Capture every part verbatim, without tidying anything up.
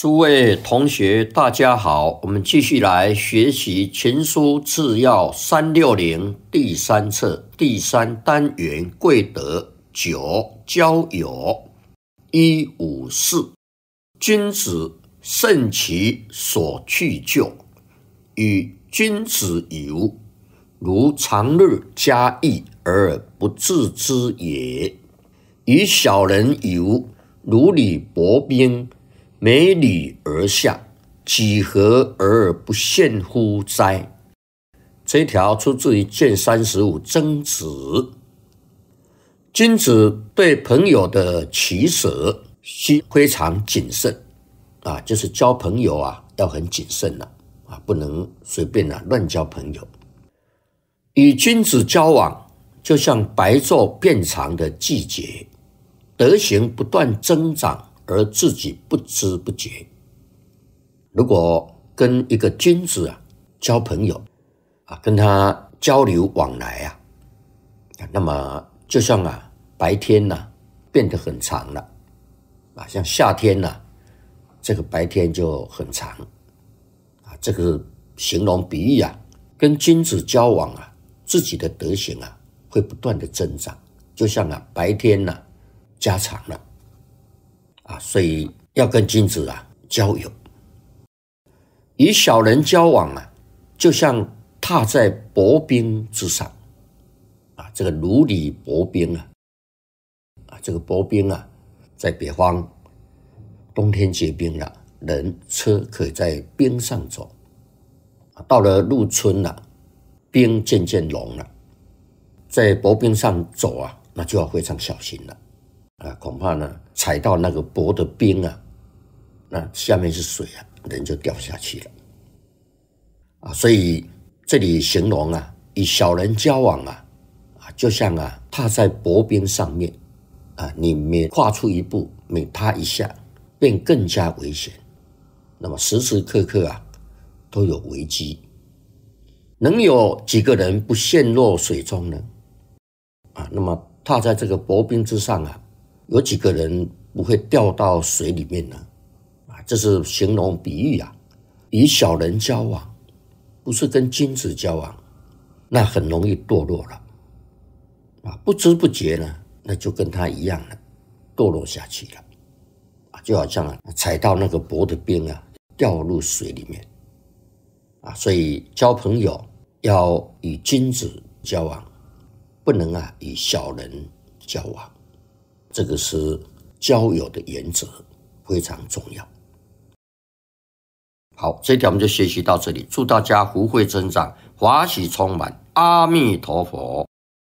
诸位同学大家好，我们继续来学习情书治要三百六十第三册第三单元贵德九交友一五四。君子慎其所去就，与君子游，如长日嘉义而不自知也。与小人游，如履薄冰，每履而下，几何而不陷乎哉？这一条出自于卷三十五曾子。君子对朋友的取舍需非常谨慎啊，就是交朋友啊要很谨慎了 啊, 啊，不能随便啊乱交朋友。与君子交往，就像白昼变长的季节，德行不断增长，而自己不知不觉。如果跟一个君子啊交朋友啊，跟他交流往来啊，那么就像啊白天呐、啊、变得很长了啊，像夏天呐、啊，这个白天就很长啊，这个形容比喻啊，跟君子交往啊，自己的德行啊会不断的增长，就像啊白天呐、啊、加长了。啊，所以要跟君子啊交友。与小人交往啊，就像踏在薄冰之上啊，这个如履薄冰啊，啊，这个薄冰啊，在北方冬天结冰了，人车可以在冰上走。到了入春了，冰渐渐融了，在薄冰上走啊，那就要非常小心了。啊，恐怕呢踩到那个薄的冰啊，那下面是水啊，人就掉下去了啊。所以这里形容啊，与小人交往啊，啊，就像啊踏在薄冰上面啊，你每跨出一步，每踏一下，便更加危险。那么时时刻刻啊，都有危机。能有几个人不陷落水中呢？啊，那么踏在这个薄冰之上啊，有几个人不会掉到水里面呢？啊，这是形容比喻啊。与小人交往，不是跟君子交往，那很容易堕落了。啊，不知不觉呢，那就跟他一样了，堕落下去了。啊，就好像啊踩到那个薄的冰啊，掉入水里面。啊，所以交朋友要与君子交往，不能啊与小人交往。这个是交友的原则，非常重要。好，这一条我们就学习到这里，祝大家福慧增长，法喜充满，阿弥陀佛。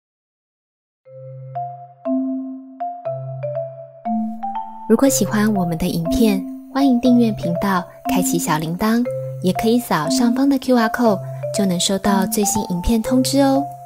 如果喜欢我们的影片，欢迎订阅频道，开启小铃铛，也可以扫上方的 Q R code， 就能收到最新影片通知哦。